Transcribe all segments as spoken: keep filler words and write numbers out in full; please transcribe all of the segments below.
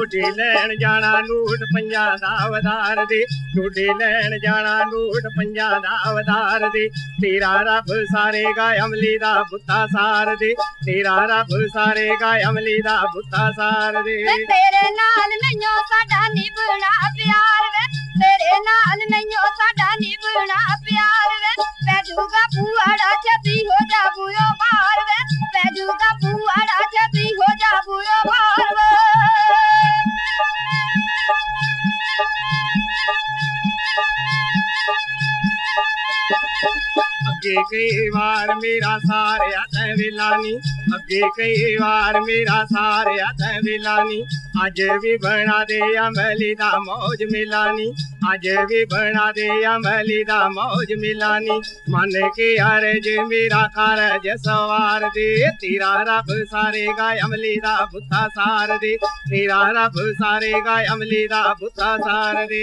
डोडे लैन जाना नूट पंजा दा अवतार दे डोडे लैन जाना नूट पंजा दा अवतार दे तेरा रब सारे गा अमली दा बुत्ता सार दे तेरा रब सारे गा अमली दा बुत्ता सार दे तेरे नाल नैयो साडा निभना प्यार वे तेरे नाल नैयो साडा निभना प्यार वे पैजूगा पुआड़ा छती हो जा बुयो बार वे पैजूगा पुआड़ा छती हो जा बुयो बार वे अगे कई बार मेरा सारे तै विलानी अगे कई बार मेरा सारे तै विलानी अज भी बना दे अमली दा मौज मिलानी अज भी बना दे अमली दा मौज मिलानी मन के अर्ज मेरा कारज सवार दे तेरा रब सारे गा अमली दा बुत्ता सार दे तेरा रब सारे गा अमली दा बुत्ता सार दे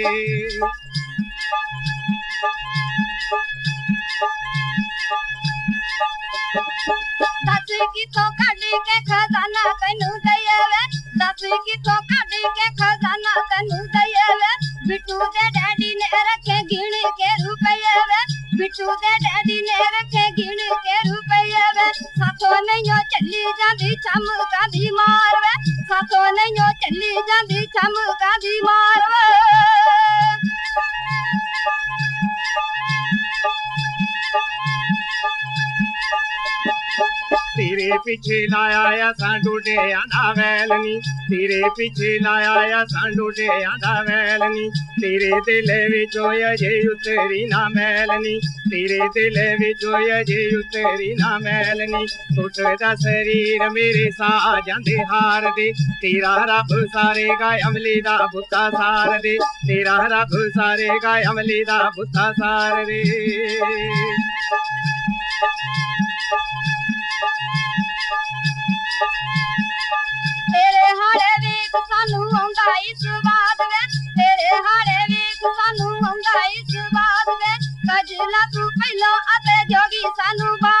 दस किथों कढ के खजाना तैनू दईए वे दस किथों कढ के खजाना तैनू दईए वे बिट्टू दे डैडी ने रखे गिण के रुपये वे बिट्टू दे डैडी ने रखे गिण के रुपये वे साथों नैयो चली जांदी चमका दी मार वे साथों नैयो चली जांदी चमका दी मार वे तेरे पीछे लाया या सांडूडे आंदा वैलनी तेरे पीछे लाया या सांडूडे आंदा वैलनी तेरे दिल विचों अजे उतरी ना मैलनी तेरे दिल विचों अजे उतरी ना मैलनी टुटदा शरीर मेरे सा जांदे हार दे तेरा रब सारे गा अमली दा बुत्ता सार दे तेरा रब सारे गा अमली दा बुत्ता सार दे तेरे हाड़े वेख सानू आउंदा इस बात वे तेरे हाड़े वेख सानू आउंदा इस बात वे कजला तू पहलो अते जोगी सानू